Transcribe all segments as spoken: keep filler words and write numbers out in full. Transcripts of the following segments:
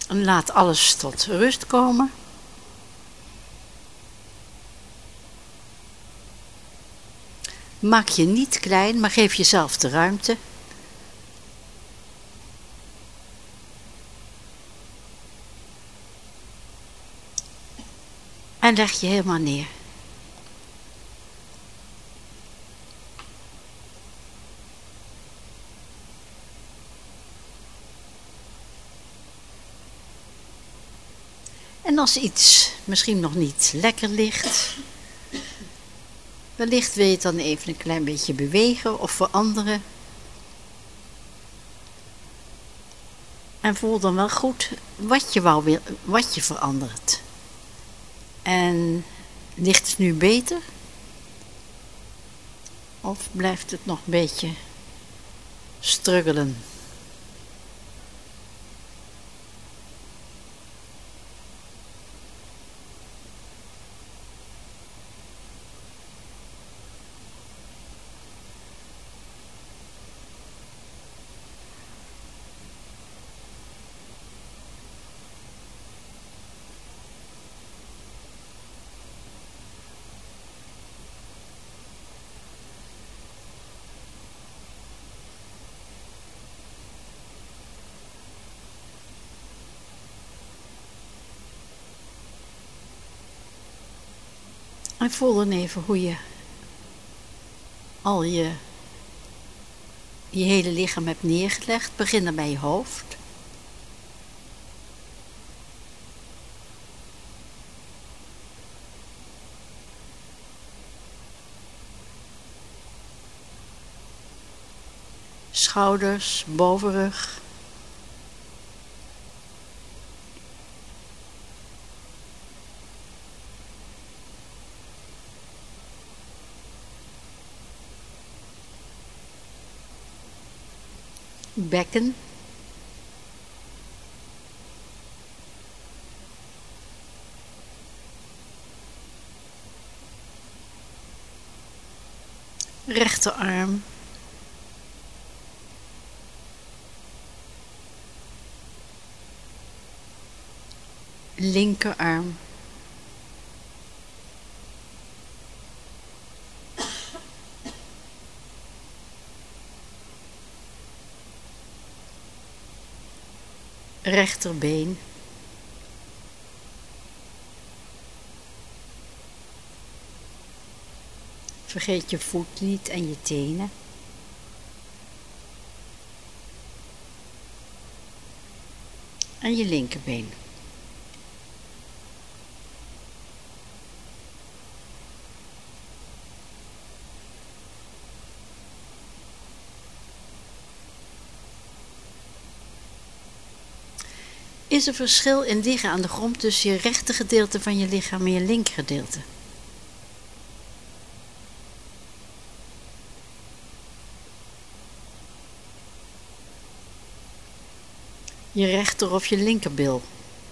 En laat alles tot rust komen. Maak je niet klein, maar geef jezelf de ruimte. En leg je helemaal neer. En als iets misschien nog niet lekker ligt, wellicht wil je het dan even een klein beetje bewegen of veranderen. En voel dan wel goed wat je, wou, wat je verandert. En ligt het nu beter? Of blijft het nog een beetje struggelen? En voel dan even hoe je al je, je hele lichaam hebt neergelegd. Begin dan bij je hoofd. Schouders, bovenrug. Bekken. Rechterarm. Linkerarm. Rechterbeen. Vergeet je voet niet en je tenen. En je linkerbeen. Is er verschil in liggen aan de grond tussen je rechter gedeelte van je lichaam en je linker gedeelte? Je rechter of je linkerbil?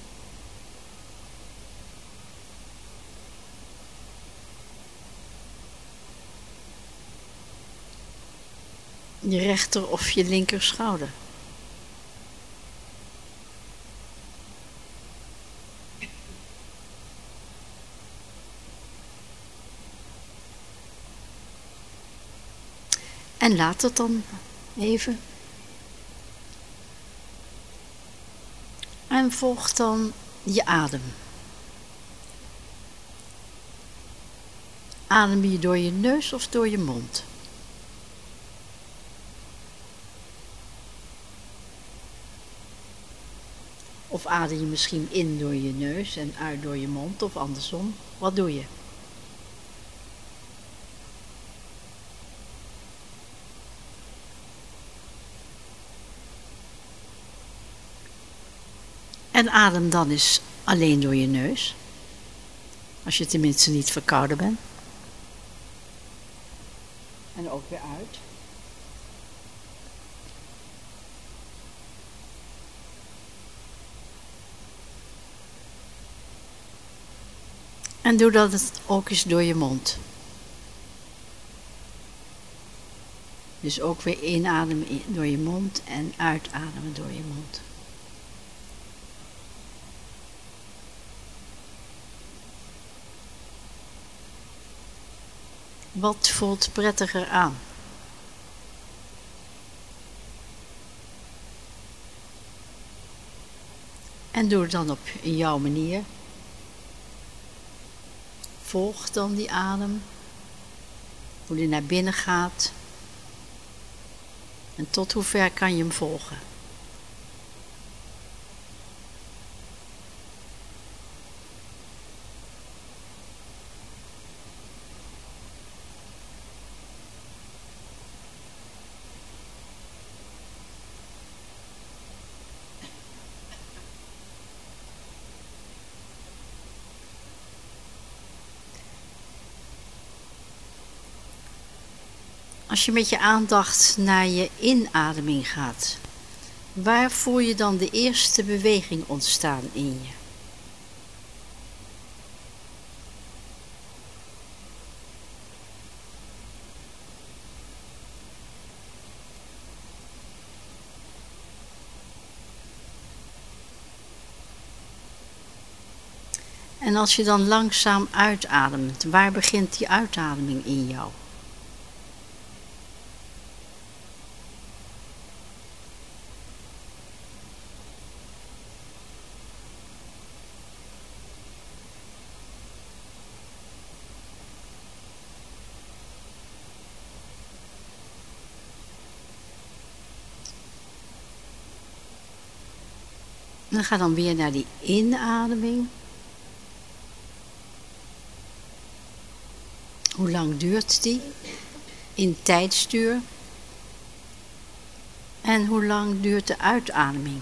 Je rechter of je linker schouder? En laat het dan even. En volg dan je adem. Adem je door je neus of door je mond? Of adem je misschien in door je neus en uit door je mond of andersom? Wat doe je? En adem dan eens alleen door je neus. Als je tenminste niet verkouden bent. En ook weer uit. En doe dat ook eens door je mond. Dus ook weer inademen door je mond en uitademen door je mond. Wat voelt prettiger aan? En doe het dan op jouw manier. Volg dan die adem. Hoe die naar binnen gaat. En tot hoe ver kan je hem volgen? Als je met je aandacht naar je inademing gaat, waar voel je dan de eerste beweging ontstaan in je? En als je dan langzaam uitademt, waar begint die uitademing in jou? En ga dan weer naar die inademing. Hoe lang duurt die? In tijdsduur. En hoe lang duurt de uitademing?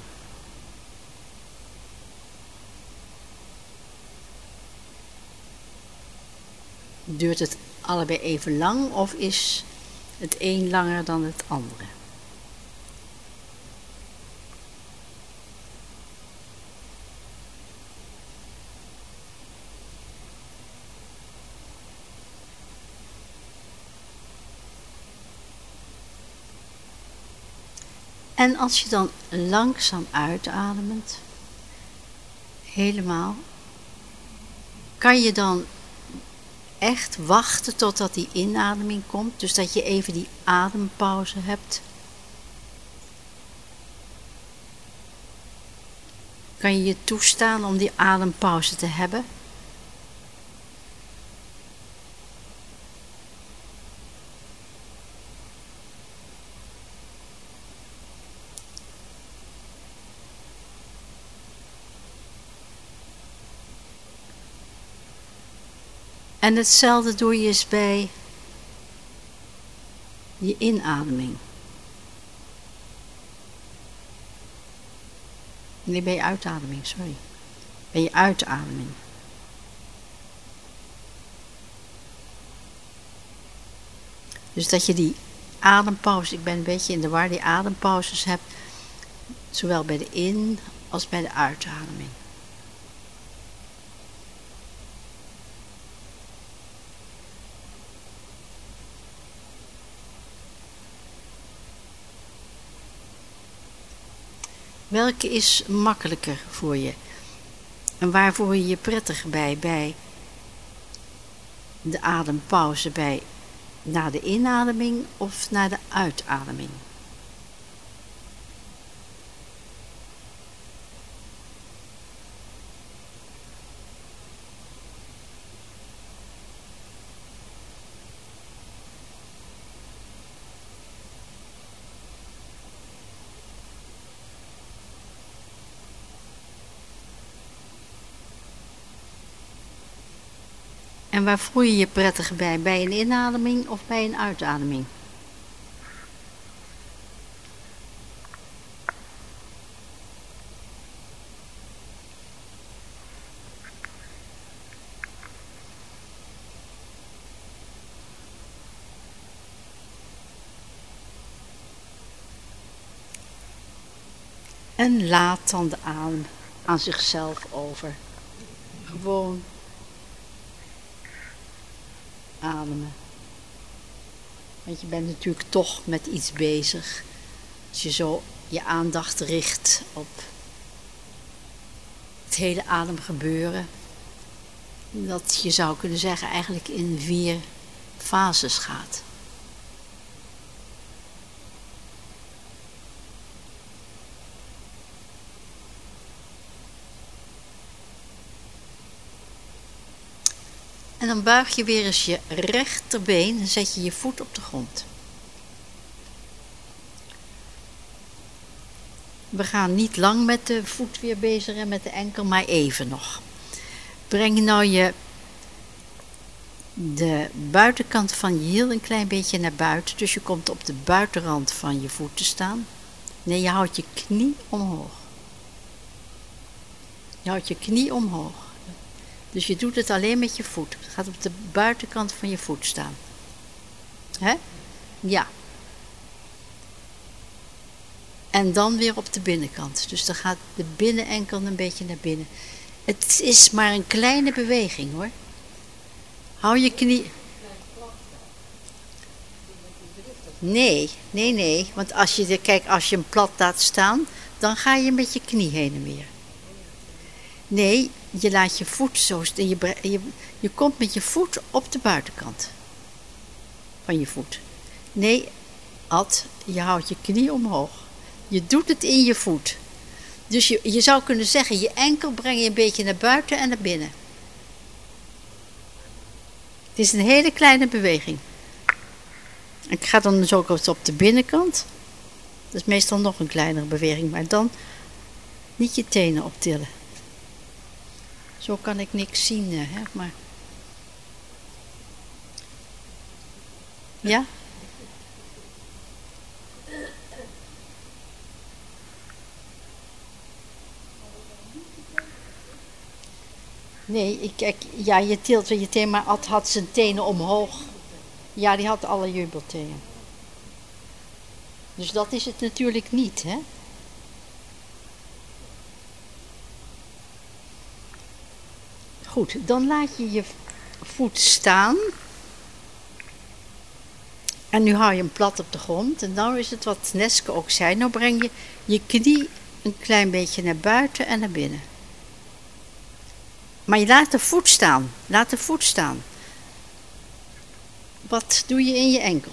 Duurt het allebei even lang of is het een langer dan het andere? En als je dan langzaam uitademt, helemaal, kan je dan echt wachten totdat die inademing komt, dus dat je even die adempauze hebt. Kan je je toestaan om die adempauze te hebben? En hetzelfde doe je eens bij je inademing. Nee, bij je uitademing, sorry. Bij je uitademing. Dus dat je die adempauze, ik ben een beetje in de war, die adempauzes hebt, zowel bij de in- als bij de uitademing. Welke is makkelijker voor je? En waar voel je je prettiger bij? Bij de adempauze bij na de inademing of na de uitademing? En waar voel je je prettiger bij? Bij een inademing of bij een uitademing? En laat dan de adem aan zichzelf over. Gewoon ademen. Want je bent natuurlijk toch met iets bezig. Als je zo je aandacht richt op het hele ademgebeuren. Dat je zou kunnen zeggen eigenlijk in vier fases gaat. En dan buig je weer eens je rechterbeen en zet je je voet op de grond. We gaan niet lang met de voet weer bezig en met de enkel, maar even nog. Breng nou je de buitenkant van je hiel een klein beetje naar buiten. Dus je komt op de buitenrand van je voet te staan. Nee, je houdt je knie omhoog. Je houdt je knie omhoog. Dus je doet het alleen met je voet. Het gaat op de buitenkant van je voet staan. Hè? Ja. En dan weer op de binnenkant. Dus dan gaat de binnenenkel een beetje naar binnen. Het is maar een kleine beweging hoor. Hou je knie... Nee, nee, nee. Want als je, de, kijk, als je hem plat laat staan, dan ga je met je knie heen en weer. Nee, je laat je voet zo... Je, je, je komt met je voet op de buitenkant van je voet. Nee, Ad, je houdt je knie omhoog. Je doet het in je voet. Dus je, je zou kunnen zeggen, je enkel breng je een beetje naar buiten en naar binnen. Het is een hele kleine beweging. Ik ga dan dus ook eens op de binnenkant. Dat is meestal nog een kleinere beweging, maar dan niet je tenen optillen. Zo kan ik niks zien, hè, maar... Ja? Nee, ik, kijk, ja, je tilt je tenen, maar Ad had zijn tenen omhoog. Ja, die had alle jubeltenen. Dus dat is het natuurlijk niet, hè? Goed, dan laat je je voet staan. En nu hou je hem plat op de grond. En nou is het wat Neske ook zei. Nou breng je je knie een klein beetje naar buiten en naar binnen. Maar je laat de voet staan. Laat de voet staan. Wat doe je in je enkel?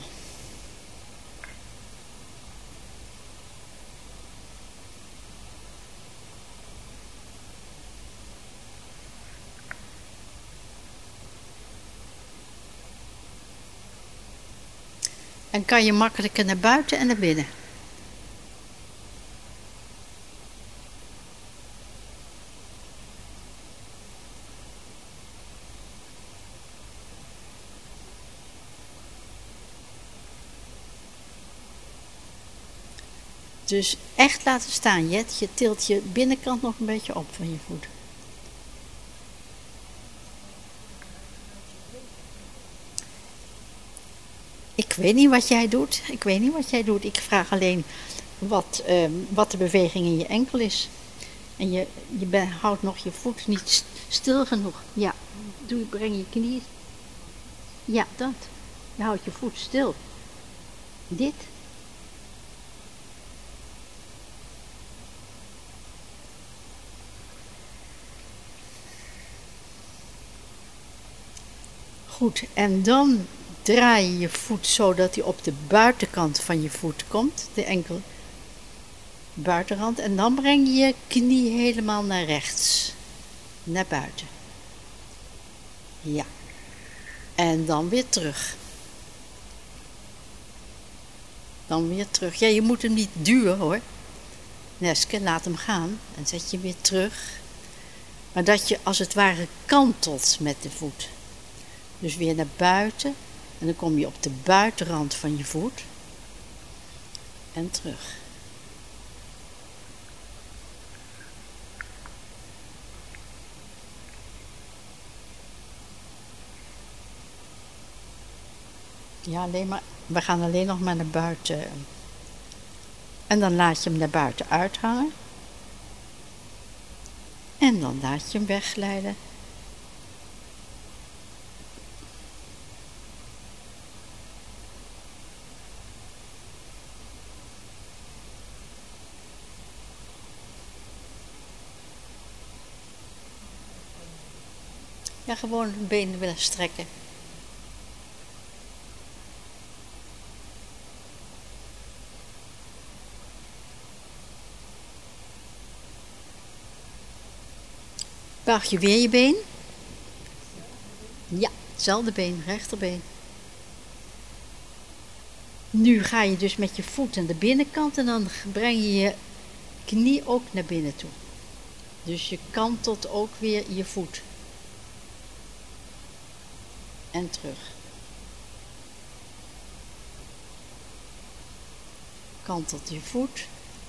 En kan je makkelijker naar buiten en naar binnen. Dus echt laten staan, Jet. Je tilt je binnenkant nog een beetje op van je voet. Ik weet niet wat jij doet. Ik weet niet wat jij doet. Ik vraag alleen wat, uh, wat de beweging in je enkel is. En je, je ben, houdt nog je voet niet stil genoeg. Ja, doe, breng je knie. Ja, dat. Je houdt je voet stil. Dit. Goed, en dan draai je je voet zo dat hij op de buitenkant van je voet komt. De enkel buitenrand. En dan breng je je knie helemaal naar rechts. Naar buiten. Ja. En dan weer terug. Dan weer terug. Ja, je moet hem niet duwen hoor. Neske, laat hem gaan. En zet je weer terug. Maar dat je als het ware kantelt met de voet. Dus weer naar buiten. En dan kom je op de buitenrand van je voet. En terug. Ja, alleen maar, we gaan alleen nog maar naar buiten. En dan laat je hem naar buiten uithangen. En dan laat je hem wegglijden. Ja, gewoon de benen willen strekken. buig je weer je been. Ja, hetzelfde been, rechterbeen. Nu ga je dus met je voet aan de binnenkant en dan breng je je knie ook naar binnen toe. Dus je kantelt ook weer je voet. En terug. Kantelt je voet.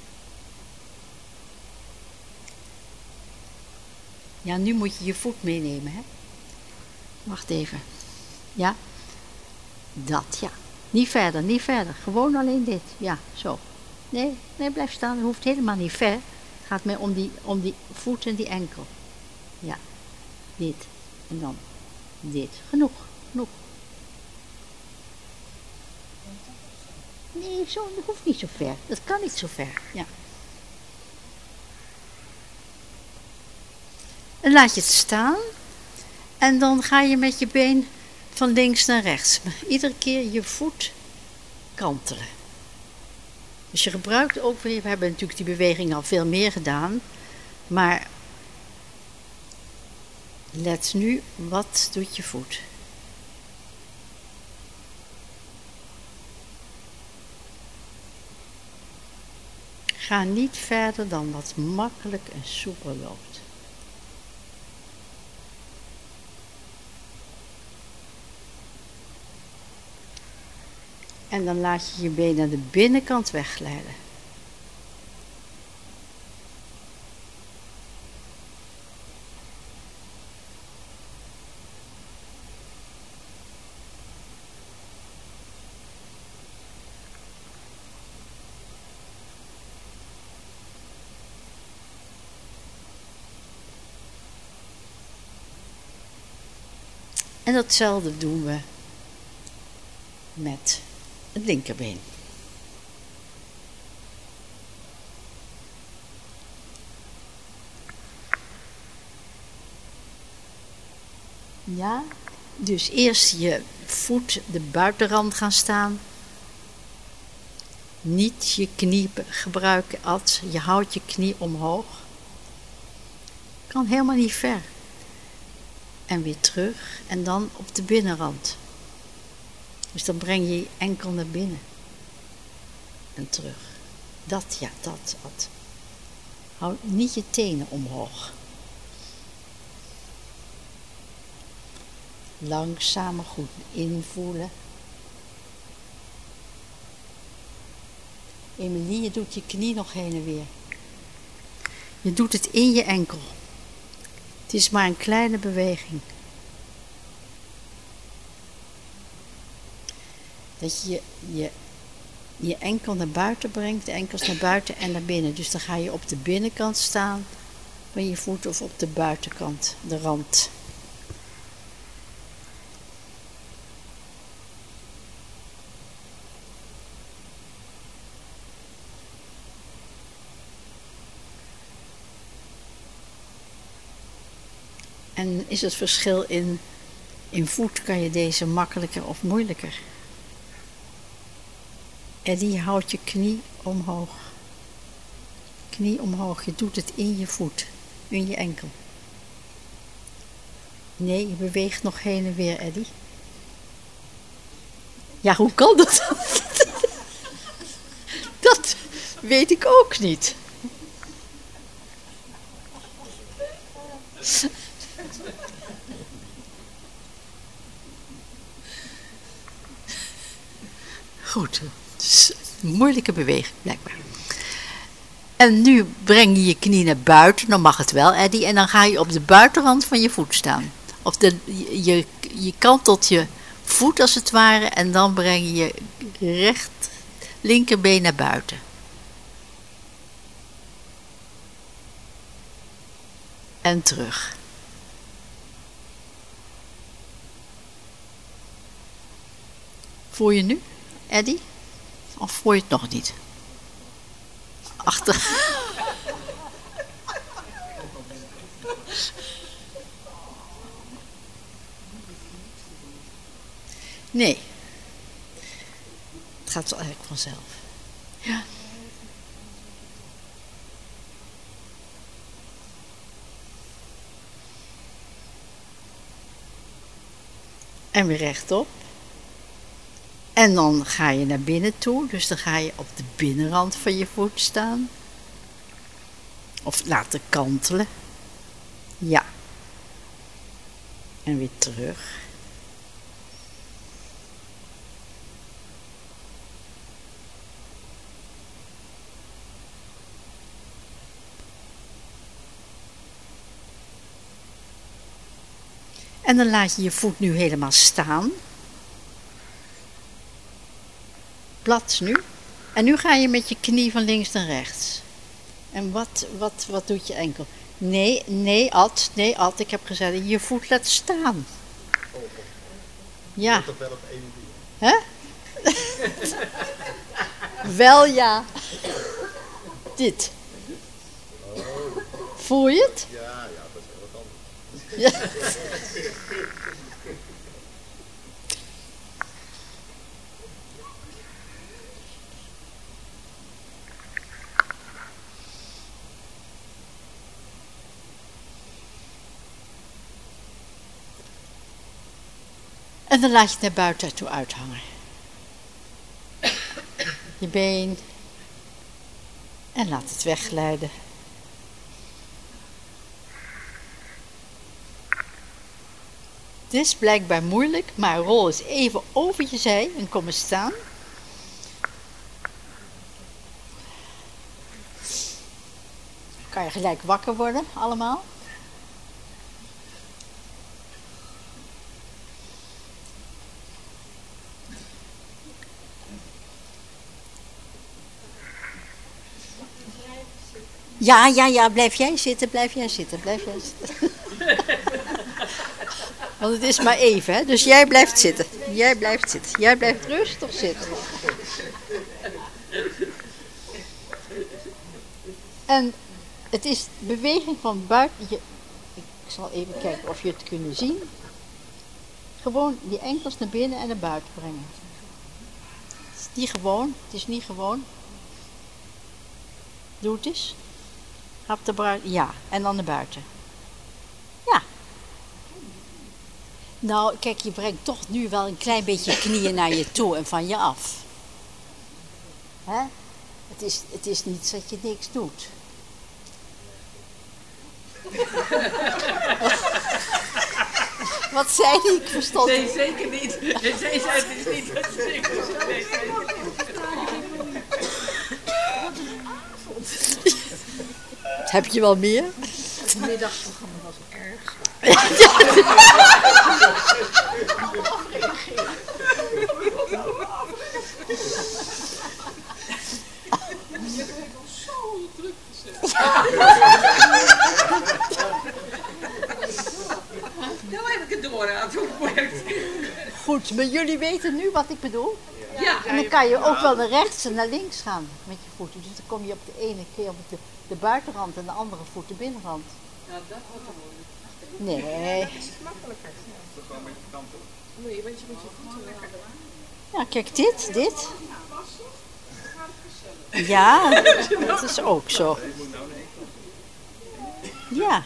Ja, nu moet je je voet meenemen, hè. Wacht even. Ja. Dat, ja. Niet verder, niet verder. Gewoon alleen dit. Ja, zo. Nee, nee, blijf staan. Dat hoeft helemaal niet ver. Het gaat mij om die, om die voet en die enkel. Ja. Dit. En dan dit. Genoeg, genoeg. Nee, zo, dat hoeft niet zo ver. Dat kan niet zo ver. Ja. En laat je het staan. En dan ga je met je been van links naar rechts. Iedere keer je voet kantelen. Dus je gebruikt ook weer, we hebben natuurlijk die beweging al veel meer gedaan. Maar let nu, wat doet je voet? Ga niet verder dan wat makkelijk en soepel loopt. En dan laat je je been aan de binnenkant wegglijden. En datzelfde doen we met het linkerbeen. Ja, dus eerst je voet de buitenrand gaan staan. Niet je knie gebruiken als je houdt je knie omhoog. Kan helemaal niet ver. En weer terug en dan op de binnenrand. Dus dan breng je je enkel naar binnen. En terug. Dat, ja, dat, dat. Hou niet je tenen omhoog. Langzamer goed invoelen. Emilie, je doet je knie nog heen en weer. Je doet het in je enkel. Het is maar een kleine beweging. Dat je je, je enkel naar buiten brengt, de enkels naar buiten en naar binnen. Dus dan ga je op de binnenkant staan van je voet of op de buitenkant, de rand. En is het verschil in, in voet, kan je deze makkelijker of moeilijker? Eddie, houdt je knie omhoog. Knie omhoog, je doet het in je voet, in je enkel. Nee, je beweegt nog heen en weer, Eddie. Ja, hoe kan dat? Dat weet ik ook niet. Goed, moeilijke beweging blijkbaar. En nu breng je je knie naar buiten, dan mag het wel, Eddie. En dan ga je op de buitenrand van je voet staan. Of de, je, je kantelt je voet als het ware en dan breng je je recht linkerbeen naar buiten. En terug. Voel je nu, Eddie? Of voel je het nog niet? Achter. Nee. Het gaat wel eigenlijk vanzelf. Ja. En weer rechtop. En dan ga je naar binnen toe. Dus dan ga je op de binnenrand van je voet staan. Of laten kantelen. Ja. En weer terug. En dan laat je je voet nu helemaal staan. Plat nu. En nu ga je met je knie van links naar rechts. En wat, wat, wat doet je enkel? Nee, nee, Ad, nee, Ad, ik heb gezegd, je voet laat staan. Ja. Hè? Wel ja. Dit. Voel je het? Ja, ja, dat is heel wat anders. Ja. En dan laat je het naar buiten toe uithangen. Je been. En laat het wegglijden. Het is blijkbaar moeilijk, maar rol eens even over je zij en kom eens staan. Kan je gelijk wakker worden, allemaal. Ja, ja, ja, blijf jij zitten, blijf jij zitten, blijf jij zitten. Want het is maar even, hè? Dus jij blijft zitten. Jij blijft zitten. Jij blijft rustig zitten. En het is beweging van buiten. Je, ik zal even kijken of je het kunt zien. Gewoon die enkels naar binnen en naar buiten brengen. Het is niet gewoon. Het is niet gewoon. Doe het eens. Ga op de buiten. Ja, en dan naar buiten. Ja. Nou, kijk, je brengt toch nu wel een klein beetje knieën naar je toe en van je af. Hè? Het is, het is niet dat je niks doet. Wat zei hij? Ik verstond Nee, zeker niet. Nee, zij zei het is niet wat ze niks doet. Nee, Heb je wel meer? het middagprogramma was erg. Zo druk gezet. Nou heb ik het door aan het werkt. Goed, maar jullie weten nu wat ik bedoel. Ja. En dan kan je ook wel naar rechts en naar links gaan met je voeten. Dus dan kom je op de ene keer op de, de buitenrand en de andere voet de binnenrand. Ja, dat wordt dan moeilijk. Nee. Dat is makkelijker. Gewoon met je kanten. Nee, want je moet je voeten lekker. Ja, kijk dit, dit. Ja, dat is ook zo. Ja.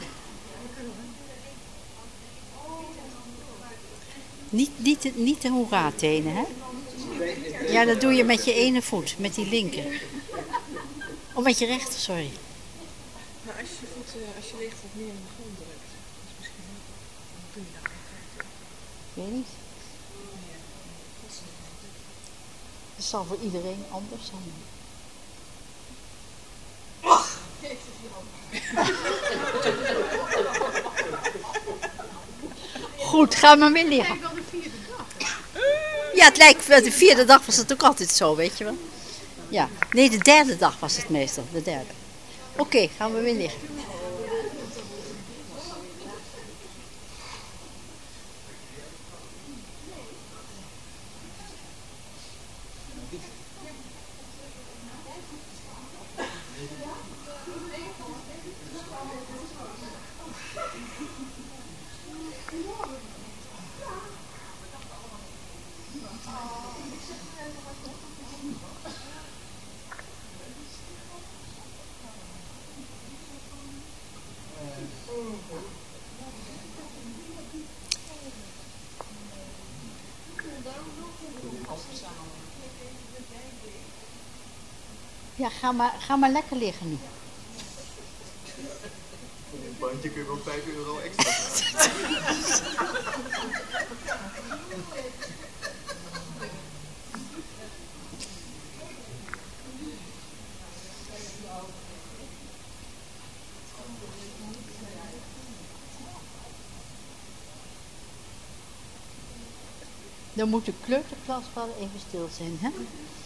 Niet, niet, de- niet de hoera-tenen, hè? Ja, dat doe je met je ene voet, met die linker. Of met je rechter, sorry. Maar als je voet, eh, als je ligt wat meer in de grond drukt, dat is misschien wel. Dan kun je daar altijd. Ik weet niet. Dat zal voor iedereen anders zijn. Goed, ga maar weer liggen. Ja, het lijkt wel, de vierde dag was het ook altijd zo, weet je wel. Ja, nee, de derde dag was het meestal, de derde. Oké, gaan we weer liggen. Ja, ga maar, ga maar lekker liggen nu. Voor een bandje kun je wel vijf euro extra vragen. Dan moet de kleuterklas wel even stil zijn, hè?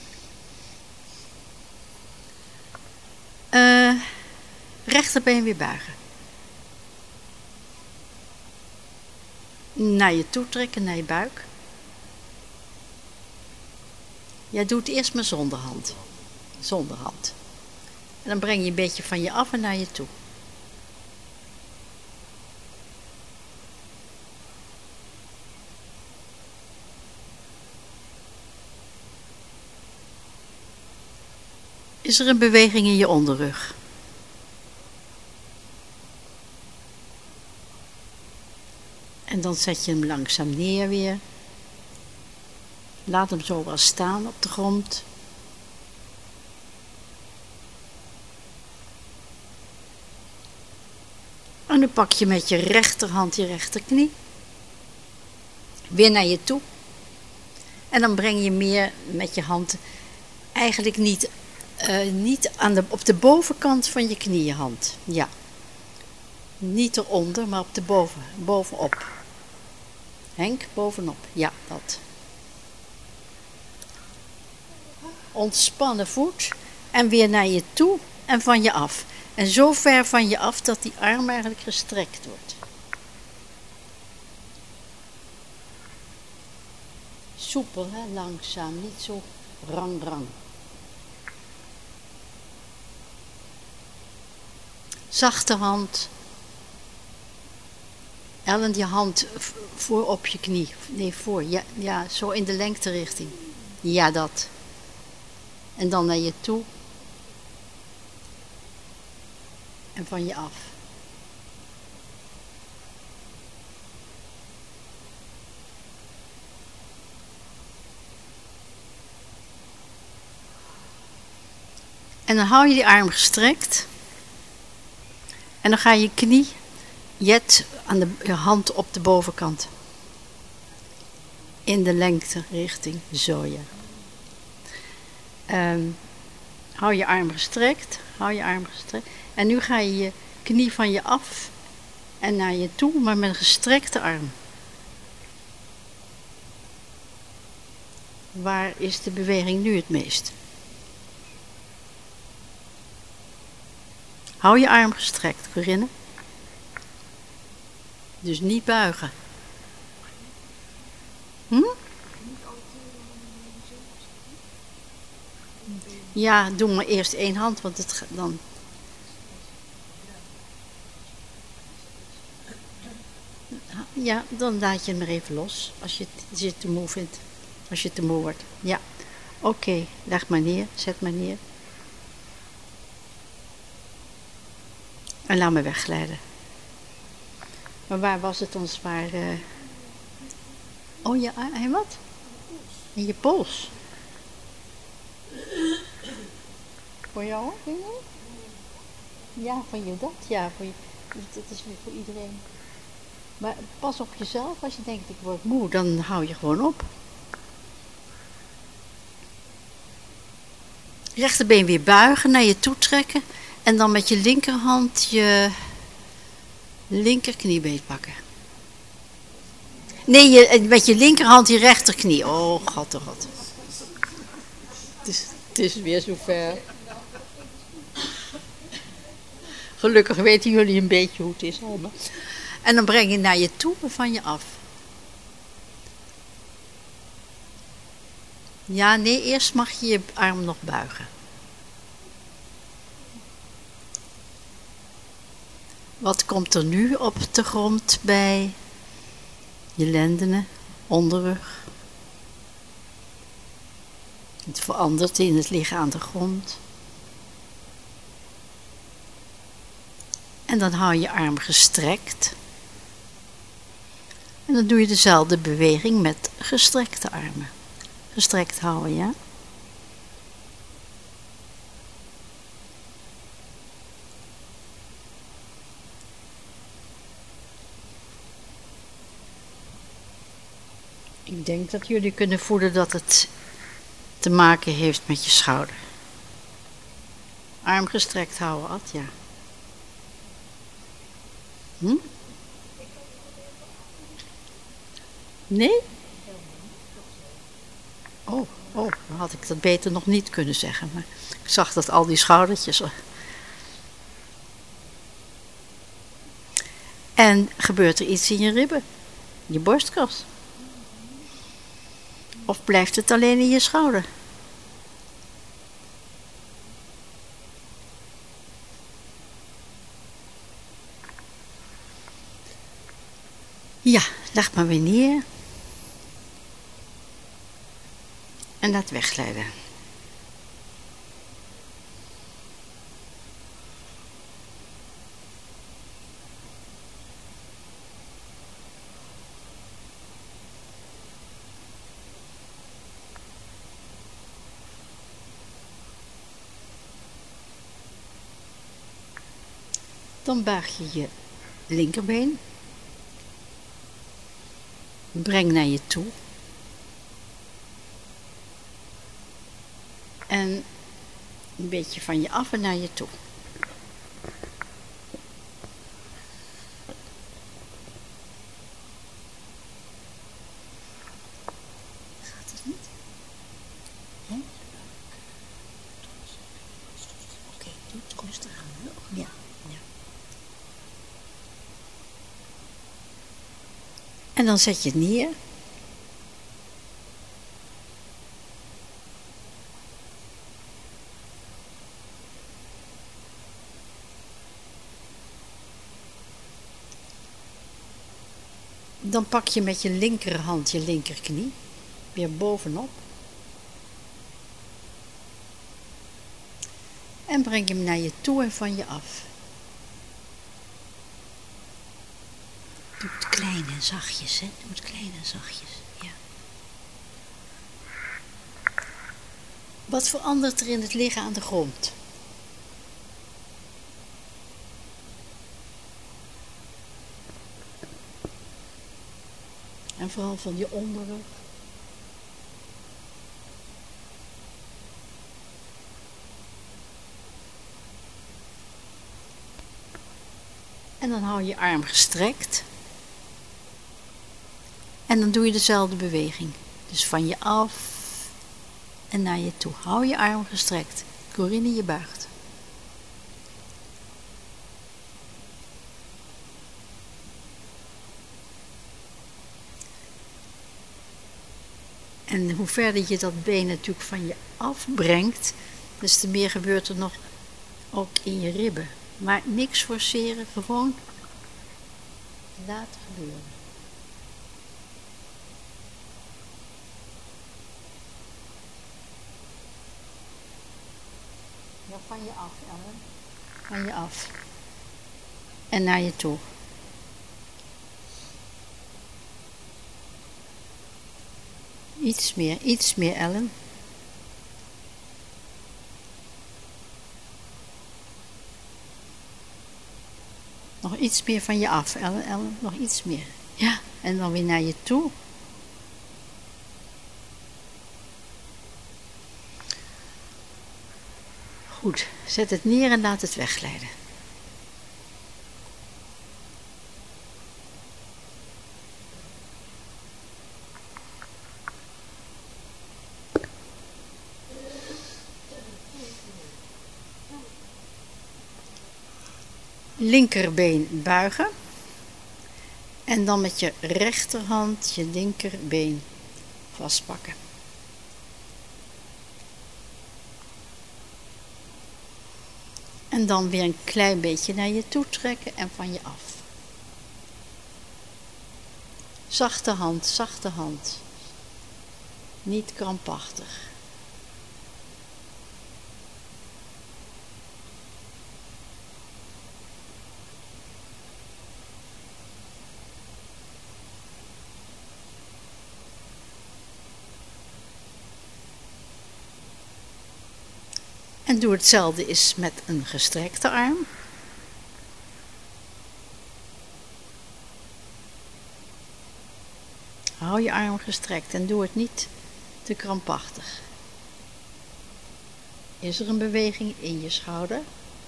Uh, rechterbeen weer buigen. Naar je toe trekken, naar je buik. Jij doet eerst maar zonder hand. Zonder hand. En dan breng je een beetje van je af en naar je toe. Is er een beweging in je onderrug? En dan zet je hem langzaam neer weer. Laat hem zo wel staan op de grond. En dan pak je met je rechterhand je rechterknie. Weer naar je toe. En dan breng je meer met je hand eigenlijk niet... Uh, niet aan de, op de bovenkant van je knieënhand. Ja. Niet eronder, maar op de boven, bovenop. Henk, bovenop. Ja, dat. Ontspannen voet. En weer naar je toe en van je af. En zo ver van je af dat die arm eigenlijk gestrekt wordt. Soepel, hè? Langzaam. Niet zo rang, rang. Zachte hand. Ellen, je hand voor op je knie. Nee, voor. Ja, ja, zo in de lengterichting. Ja, dat. En dan naar je toe. En van je af. En dan hou je die arm gestrekt. En dan ga je knie, jet aan de je hand op de bovenkant. In de lengte richting, zo ja. Um, hou je arm gestrekt, hou je arm gestrekt. En nu ga je je knie van je af en naar je toe, maar met een gestrekte arm. Waar is de beweging nu het meest? Hou je arm gestrekt, Corinne. Dus niet buigen. Hm? Ja, doe maar eerst één hand, want het dan... Ja, dan laat je hem maar even los, als je het te moe vindt. Als je het te moe wordt. Ja, oké, okay, leg maar neer, zet maar neer. En laat me wegglijden. Maar waar was het ons waar... Uh... Oh ja, en wat? In je pols. Voor jou? Ja, van je dat? Ja, voor je... dat is weer voor iedereen. Maar pas op jezelf. Als je denkt, ik word moe, dan hou je gewoon op. Rechterbeen weer buigen, naar je toe trekken. En dan met je linkerhand je linkerknie pakken. Nee, je, met je linkerhand je rechterknie. Oh, god, oh god. Het is, het is weer zover. Gelukkig weten jullie een beetje hoe het is allemaal. En dan breng je naar je toe en van je af. Ja, nee, eerst mag je je arm nog buigen. Wat komt er nu op de grond bij je lendenen, onderrug? Het verandert in het liggen aan de grond. En dan hou je arm gestrekt. En dan doe je dezelfde beweging met gestrekte armen. Gestrekt houden, ja. Ik denk dat jullie kunnen voelen dat het te maken heeft met je schouder. Arm gestrekt houden, Ad, ja. Hm? Nee? Oh, oh, dan had ik dat beter nog niet kunnen zeggen. Maar ik zag dat al die schoudertjes. En gebeurt er iets in je ribben? Je borstkas? Of blijft het alleen in je schouder? Ja, leg maar weer neer. En laat wegglijden. Dan buig je je linkerbeen. Breng naar je toe. En een beetje van je af en naar je toe. Gaat het niet? Hè? Oké, doe het rustig aan. Ja, ja. En dan zet je het neer. Dan pak je met je linkerhand je linkerknie weer bovenop. En breng je hem naar je toe en van je af. Doe het klein en zachtjes, hè? Doe het klein en zachtjes, ja. Wat verandert er in het liggen aan de grond? En vooral van je onderrug. En dan hou je arm gestrekt. En dan doe je dezelfde beweging. Dus van je af en naar je toe. Hou je arm gestrekt. Corinne, je buigt. En hoe verder je dat been natuurlijk van je afbrengt, des te meer gebeurt er nog ook in je ribben. Maar niks forceren, gewoon laten gebeuren. Ja, van je af, Ellen. Van je af. En naar je toe. Iets meer, iets meer, Ellen. Nog iets meer van je af, Ellen, Ellen, nog iets meer. Ja, en dan weer naar je toe. Goed, zet het neer en laat het wegglijden. Linkerbeen buigen. En dan met je rechterhand je linkerbeen vastpakken. En dan weer een klein beetje naar je toe trekken en van je af. Zachte hand, zachte hand. Niet krampachtig. En doe hetzelfde eens met een gestrekte arm. Hou je arm gestrekt en doe het niet te krampachtig. Is er een beweging in je schouder?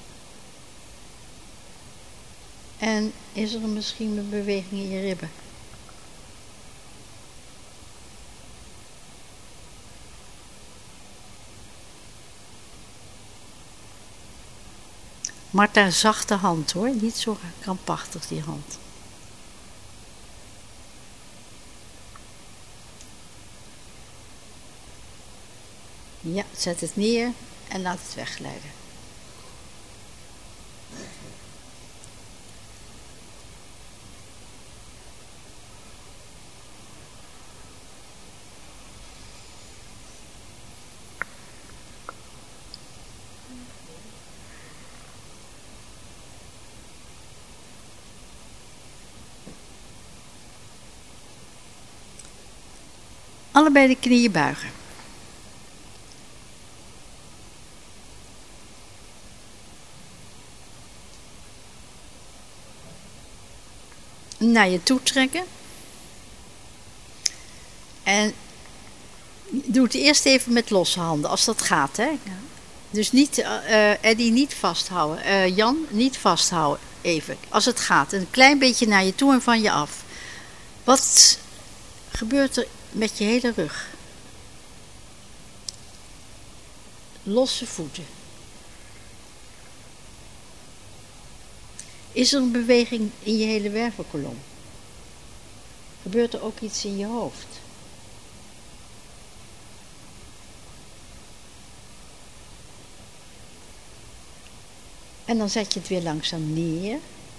En is er misschien een beweging in je ribben? Marta, zachte hand hoor, niet zo krampachtig die hand. Ja, zet het neer en laat het wegglijden. Allebei de knieën buigen. Naar je toe trekken. En doe het eerst even met losse handen, als dat gaat. Hè? Dus niet, uh, Eddie, niet vasthouden. Uh, Jan, niet vasthouden. Even, als het gaat. Een klein beetje naar je toe en van je af. Wat gebeurt er met je hele rug? Losse voeten. Is er een beweging in je hele wervelkolom? Gebeurt er ook iets in je hoofd? En dan zet je het weer langzaam neer.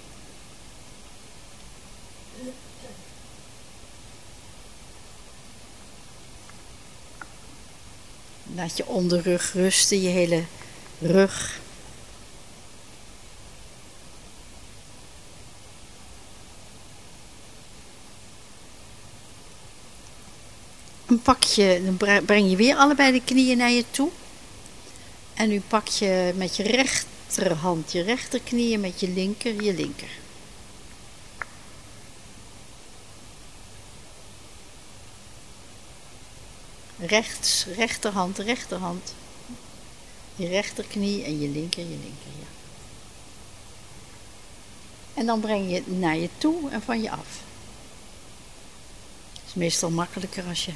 Laat je onderrug rusten, je hele rug. Dan pak je, dan breng je weer allebei de knieën naar je toe. En nu pak je met je rechterhand je rechterknieën, met je linker je linker. Rechts, rechterhand, rechterhand. Je rechterknie en je linker, je linker, ja. En dan breng je het naar je toe en van je af. Het is meestal makkelijker als je...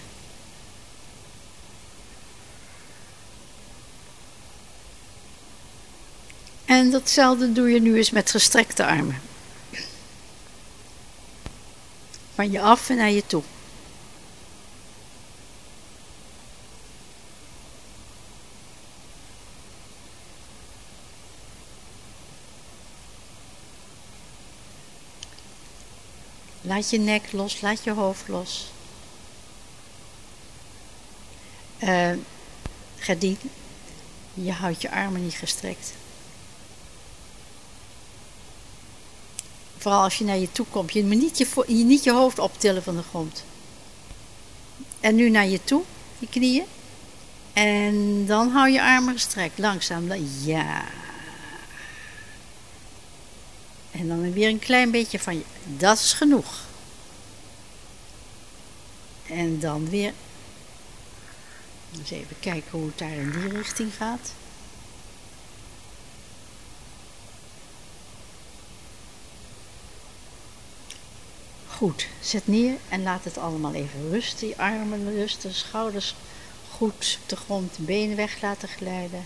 En datzelfde doe je nu eens met gestrekte armen. Van je af en naar je toe. Laat je nek los, laat je hoofd los. Uh, Gerdien, je houdt je armen niet gestrekt. Vooral als je naar je toe komt. Je moet niet je, je, niet je hoofd optillen van de grond. En nu naar je toe, je knieën. En dan hou je armen gestrekt, langzaam. Ja. En dan weer een klein beetje van je. Dat is genoeg. En dan weer. Dus even kijken hoe het daar in die richting gaat. Goed, zet neer en laat het allemaal even rusten. Je armen rusten, schouders goed op de grond, de benen weg laten glijden.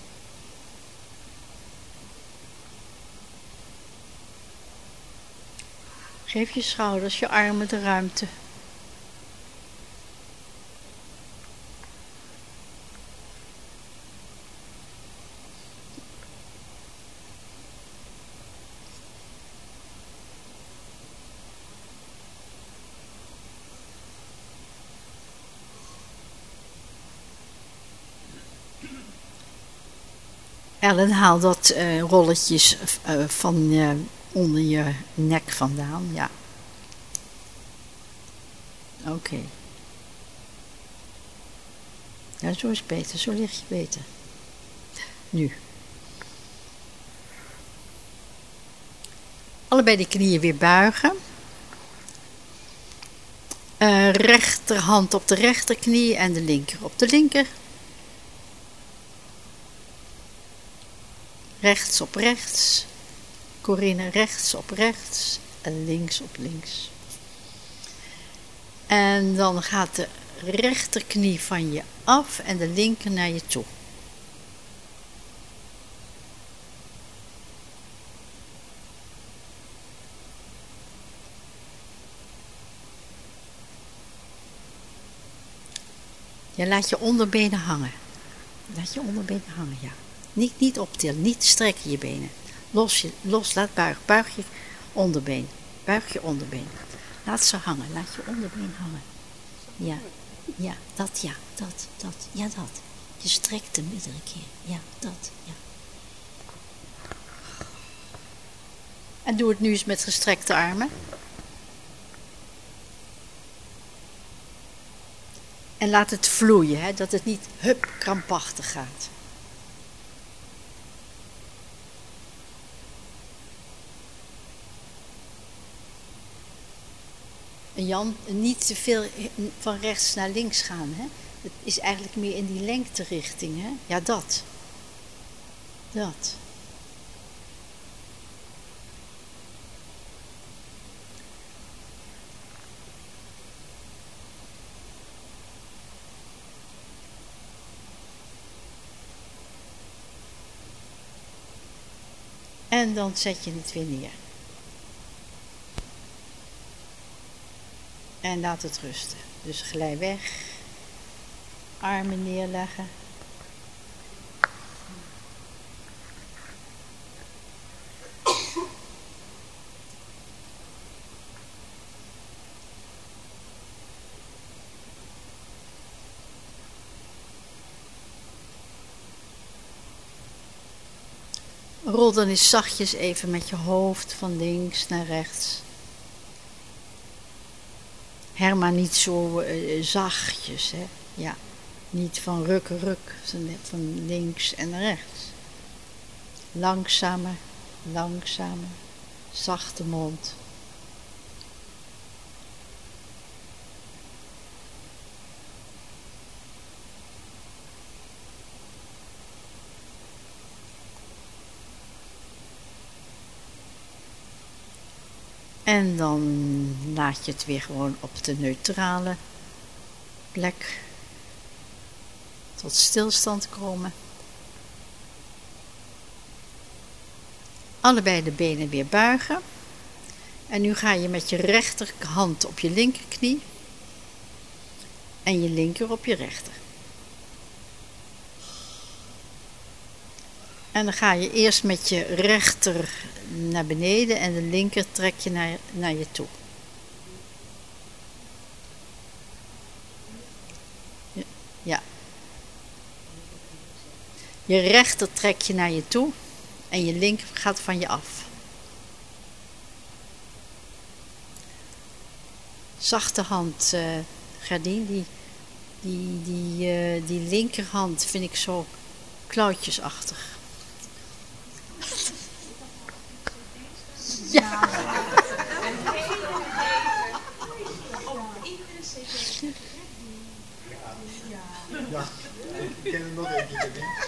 Geef je schouders, je armen de ruimte. Ellen, haal dat uh, rolletjes uh, van uh, onder je nek vandaan. Ja. Oké. Okay. Ja, zo is het beter. Zo lig je beter. Nu. Allebei de knieën weer buigen. Uh, rechterhand op de rechterknie en de linker op de linker. Rechts op rechts. Corinne rechts op rechts en links op links. En dan gaat de rechterknie van je af en de linker naar je toe. Je laat je onderbenen hangen. Laat je onderbenen hangen, ja. Niet, niet optillen, niet strekken je benen. Los, je, los, laat buigen. Buig je onderbeen. Buig je onderbeen. Laat ze hangen, laat je onderbeen hangen. Ja, ja, dat, ja, dat, dat, ja, dat. Je strekt hem iedere keer. Ja, dat, ja. En doe het nu eens met gestrekte armen. En laat het vloeien, hè, dat het niet hup krampachtig gaat. En Jan, niet te veel van rechts naar links gaan, hè. Het is eigenlijk meer in die lengterichting, hè. Ja, dat. Dat. En dan zet je het weer neer. En laat het rusten. Dus glij weg. Armen neerleggen. Rol dan eens zachtjes even met je hoofd van links naar rechts. Herma niet zo uh, zachtjes, hè. Ja, niet van ruk, ruk, van links en rechts. Langzamer, langzamer, zachte mond. En dan laat je het weer gewoon op de neutrale plek tot stilstand komen. Allebei de benen weer buigen. En nu ga je met je rechterhand op je linkerknie en je linker op je rechter. En dan ga je eerst met je rechter naar beneden en de linker trek je naar, naar je toe. Ja. Je rechter trek je naar je toe en je linker gaat van je af. Zachte hand, uh, Gerdien, die, die, die, uh, die linkerhand vind ik zo klauwtjesachtig. Ja. Ja, ik ken hem nog eentje.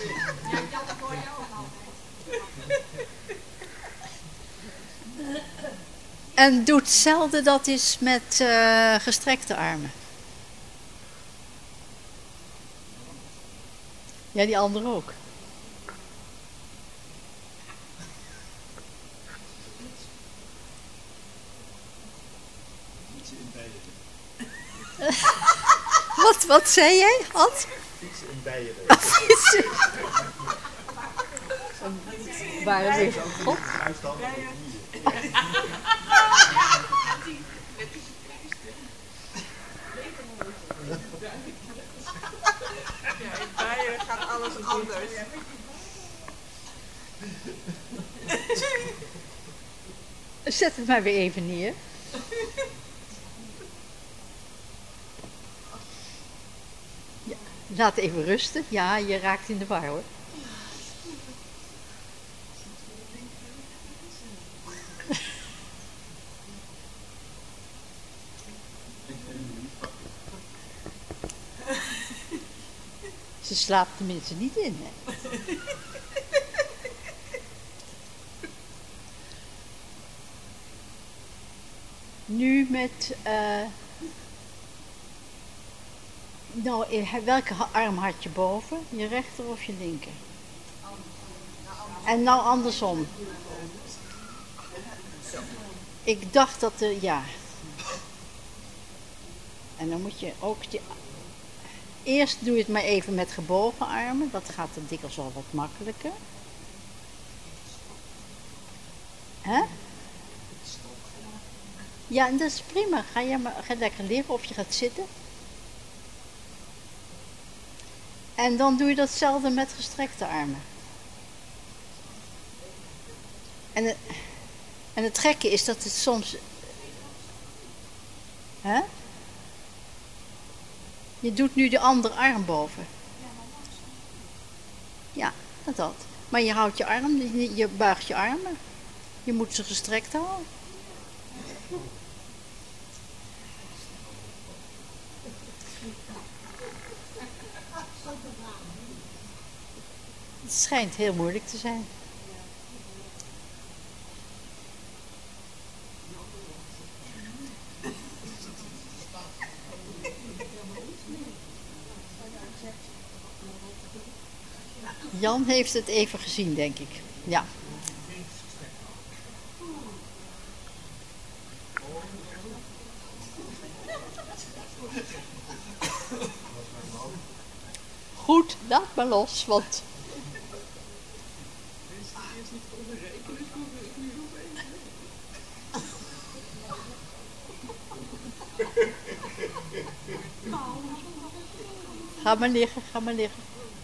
En doe hetzelfde dat is met uh, gestrekte armen. Ja, die andere ook. Wat, wat zei jij, Hans? Fietsen in Beieren. Fietsen. Waar weer op? Ja, in Beieren gaat alles anders. Zet het maar weer even neer. Ja, laat even rusten. Ja, je raakt in de war hoor. Ze slaapt tenminste niet in, hè? Nu met... Uh, nou, welke arm had je boven? Je rechter of je linker? En nou andersom. Ik dacht dat er... Ja. En dan moet je ook... Die, eerst doe je het maar even met gebogen armen. Dat gaat dan dikwijls wel wat makkelijker. Hè? Ja, en dat is prima. Ga je maar, ga lekker liggen of je gaat zitten. En dan doe je datzelfde met gestrekte armen. En het, en het gekke is dat het soms... Hè? Je doet nu de andere arm boven. Ja, dat dat. Maar je houdt je arm, je buigt je armen. Je moet ze gestrekt houden. Het schijnt heel moeilijk te zijn. Jan heeft het even gezien, denk ik. Ja. Goed, laat maar los, want... Ga maar liggen, ga maar liggen.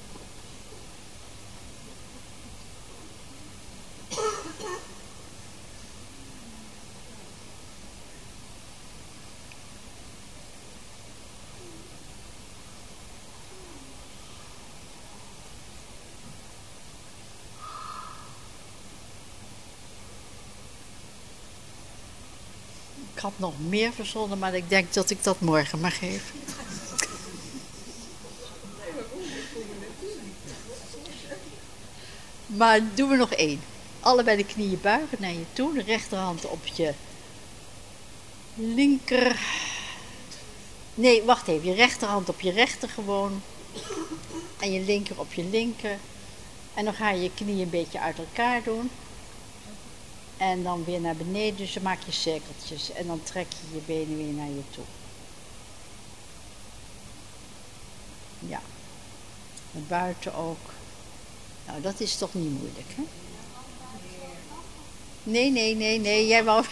Ik had nog meer verzonnen, maar ik denk dat ik dat morgen mag geven. Maar doen we nog één. Allebei de knieën buigen naar je toe. De rechterhand op je linker... Nee, wacht even. Je rechterhand op je rechter gewoon. En je linker op je linker. En dan ga je je knieën een beetje uit elkaar doen. En dan weer naar beneden. Dus dan maak je cirkeltjes. En dan trek je je benen weer naar je toe. Ja. Naar buiten ook. Nou, dat is toch niet moeilijk, hè? Nee, nee, nee, nee. Jij wou...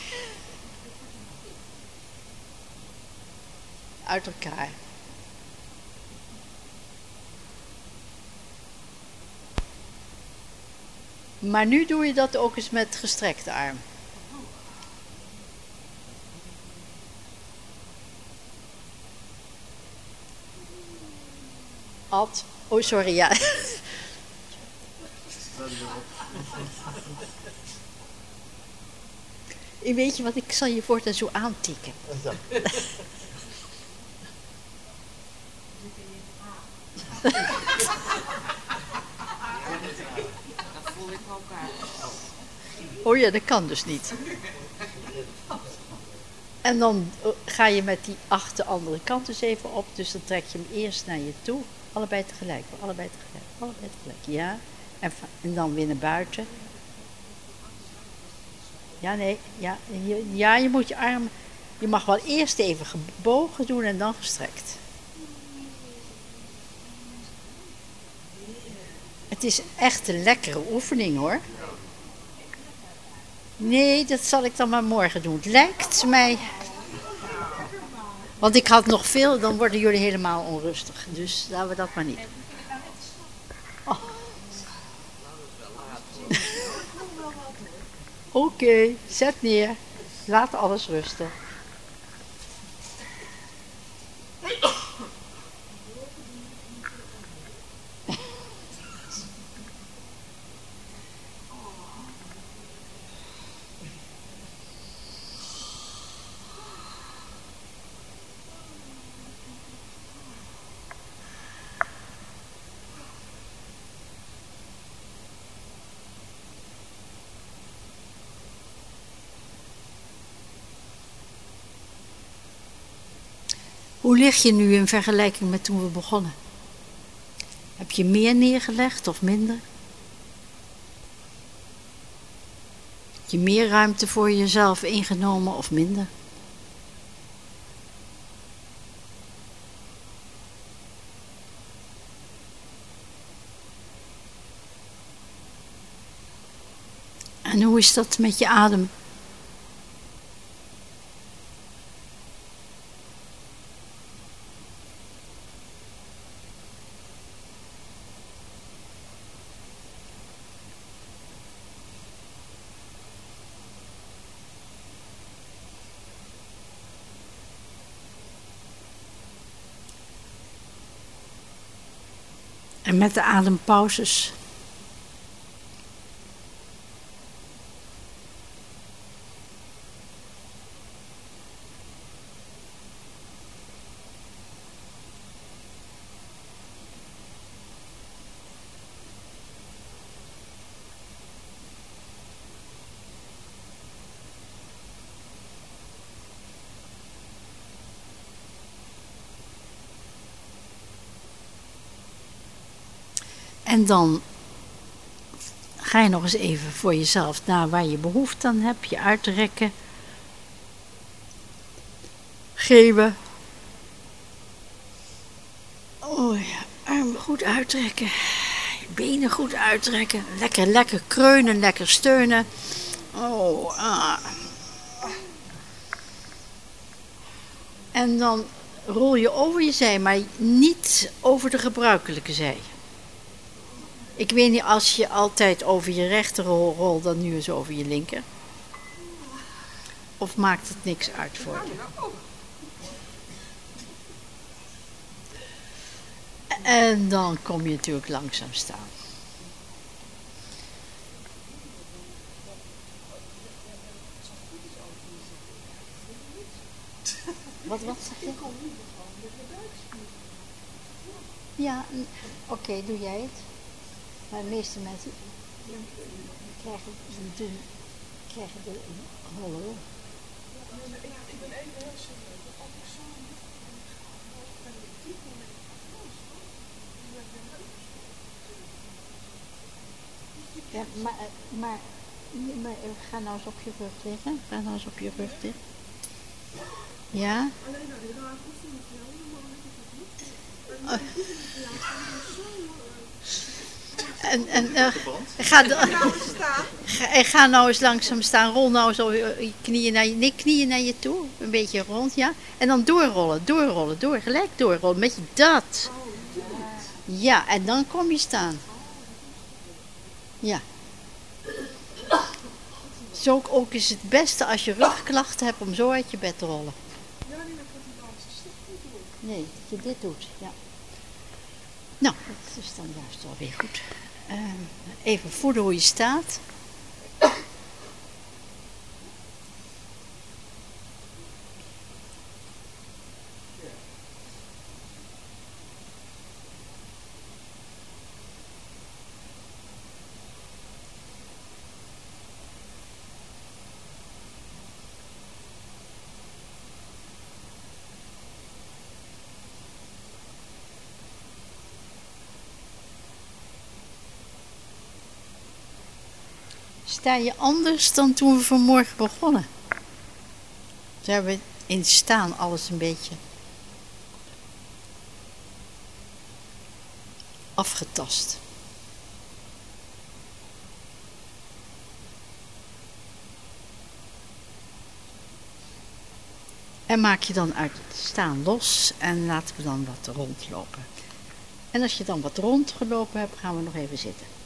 Uit elkaar. Maar nu doe je dat ook eens met gestrekte arm. Ad. Oh, sorry, ja. Weet je wat, ik zal je voortaan zo aantikken. Zo. Dat voel ik wel elkaar. Oh ja, dat kan dus niet. En dan ga je met die acht de andere kant dus even op. Dus dan trek je hem eerst naar je toe. Allebei tegelijk. Allebei tegelijk. Allebei tegelijk. Ja. En, en dan weer naar buiten. Ja, nee. Ja je, ja, je moet je arm... Je mag wel eerst even gebogen doen en dan gestrekt. Het is echt een lekkere oefening, hoor. Nee, dat zal ik dan maar morgen doen. Het lijkt mij... Want ik had nog veel, dan worden jullie helemaal onrustig. Dus laten we dat maar niet. Oh. Oké, okay, zet neer. Laat alles rusten. Hoe lig je nu in vergelijking met toen we begonnen? Heb je meer neergelegd of minder? Heb je meer ruimte voor jezelf ingenomen of minder? En hoe is dat met je adem? En met de adempauzes. En dan ga je nog eens even voor jezelf naar waar je behoefte aan hebt. Je uitrekken. Geven. Oh ja, armen goed uitrekken. Je benen goed uitrekken. Lekker, lekker kreunen, lekker steunen. Oh, ah. En dan rol je over je zij, maar niet over de gebruikelijke zij. Ik weet niet, als je altijd over je rechter rolt, dan nu eens over je linker. Of maakt het niks uit voor je? En dan kom je natuurlijk langzaam staan. Wat, wat zeg je? Ja, oké, okay, doe jij het? Maar de meeste mensen krijgen, doen, krijgen de hollen. Ik ben even heel serieus. Als ik zo ben ik diep in mijn Ja, maar, maar, maar ga nou eens op je rug liggen. Ga nou eens op je rug liggen. Ja? Alleen nou, die raar oefenen voor jou, maar ik het niet. En, en uh, ga, ga, ga nou eens langzaam staan. Rol nou zo je knieën naar je, nee, knieën naar je toe. Een beetje rond, ja. En dan doorrollen, doorrollen, door, gelijk doorrollen. Met je dat. Ja, en dan kom je staan. Ja. Zo ook is het beste als je rugklachten hebt om zo uit je bed te rollen. Nee, dat je dit doet, ja. Nou, dat is dan juist alweer goed. Uh, even voelen hoe je staat. Sta je anders dan toen we vanmorgen begonnen? Toen hebben we in het staan alles een beetje afgetast. En maak je dan uit het staan los en laten we dan wat rondlopen. En als je dan wat rondgelopen hebt, gaan we nog even zitten.